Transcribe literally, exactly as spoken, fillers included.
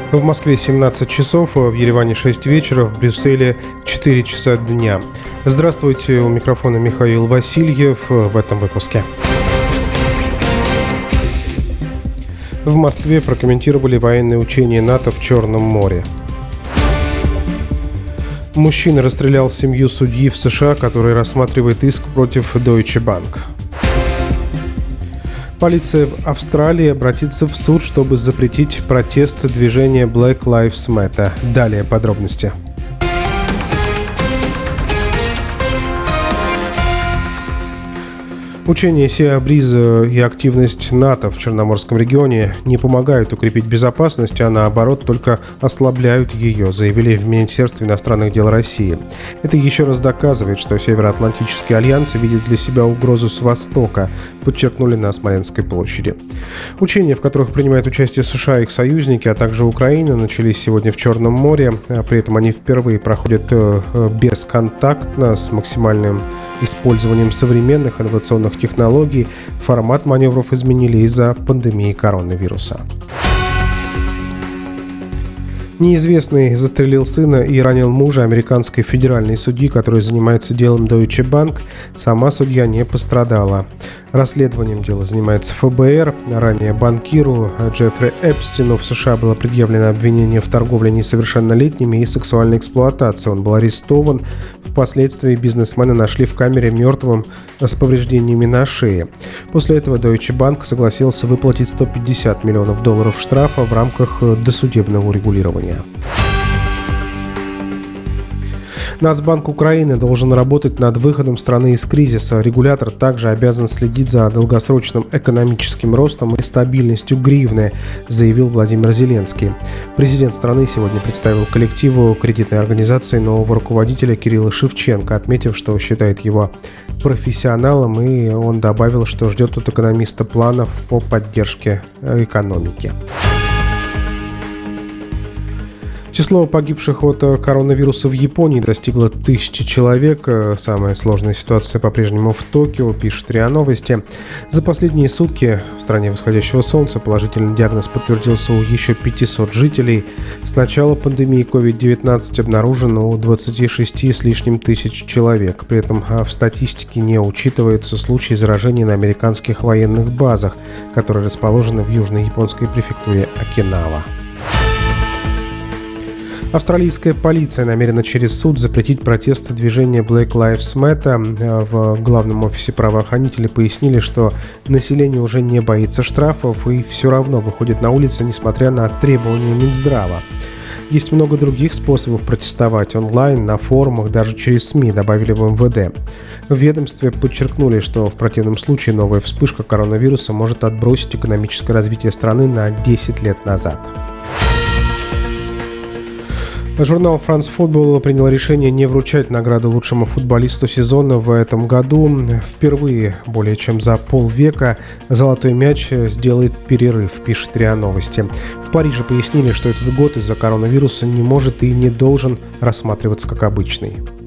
В Москве семнадцать часов, в Ереване шесть вечера, в Брюсселе четыре часа дня. Здравствуйте, у микрофона Михаил Васильев в этом выпуске. В Москве прокомментировали военные учения НАТО в Черном море. Мужчина расстрелял семью судьи в США, который рассматривает иск против Deutsche Bank. Полиция в Австралии обратится в суд, чтобы запретить протест движения Black Lives Matter. Далее подробности. Учения Sea Breeze и активность НАТО в Черноморском регионе не помогают укрепить безопасность, а наоборот только ослабляют ее, заявили в Министерстве иностранных дел России. Это еще раз доказывает, что Североатлантический альянс видит для себя угрозу с востока, подчеркнули на Смоленской площади. Учения, в которых принимают участие США и их союзники, а также Украина, начались сегодня в Черном море. При этом они впервые проходят бесконтактно, с максимальным использованием современных инновационных технологий. Формат маневров изменили из-за пандемии коронавируса. Неизвестный застрелил сына и ранил мужа американской федеральной судьи, который занимается делом Deutsche Bank. Сама судья не пострадала. Расследованием дела занимается эф бэ эр. Ранее банкиру Джеффри Эпстину в США было предъявлено обвинение в торговле несовершеннолетними и сексуальной эксплуатации. Он был арестован. Впоследствии бизнесмена нашли в камере мертвым с повреждениями на шее. После этого Deutsche Bank согласился выплатить сто пятьдесят миллионов долларов штрафа в рамках досудебного урегулирования. Нацбанк Украины должен работать над выходом страны из кризиса. Регулятор также обязан следить за долгосрочным экономическим ростом и стабильностью гривны, заявил Владимир Зеленский. Президент страны сегодня представил коллективу кредитной организации нового руководителя Кирилла Шевченко, отметив, что считает его профессионалом, и он добавил, что ждет от экономиста планов по поддержке экономики. Число погибших от коронавируса в Японии достигло тысячи человек. Самая сложная ситуация по-прежнему в Токио, пишет РИА Новости. За последние сутки в стране восходящего солнца положительный диагноз подтвердился у еще пятисот жителей. С начала пандемии ковид девятнадцать обнаружено у двадцати шести с лишним тысяч человек. При этом в статистике не учитываются случаи заражения на американских военных базах, которые расположены в южной японской префектуре Окинава. Австралийская полиция намерена через суд запретить протесты движения Black Lives Matter. В главном офисе правоохранителей пояснили, что население уже не боится штрафов и все равно выходит на улицы, несмотря на требования Минздрава. Есть много других способов протестовать: онлайн, на форумах, даже через СМИ, добавили в эм вэ дэ. В ведомстве подчеркнули, что в противном случае новая вспышка коронавируса может отбросить экономическое развитие страны на десять лет назад. Журнал «France Football» принял решение не вручать награду лучшему футболисту сезона в этом году. Впервые более чем за полвека «Золотой мяч» сделает перерыв, пишет РИА Новости. В Париже пояснили, что этот год из-за коронавируса не может и не должен рассматриваться как обычный.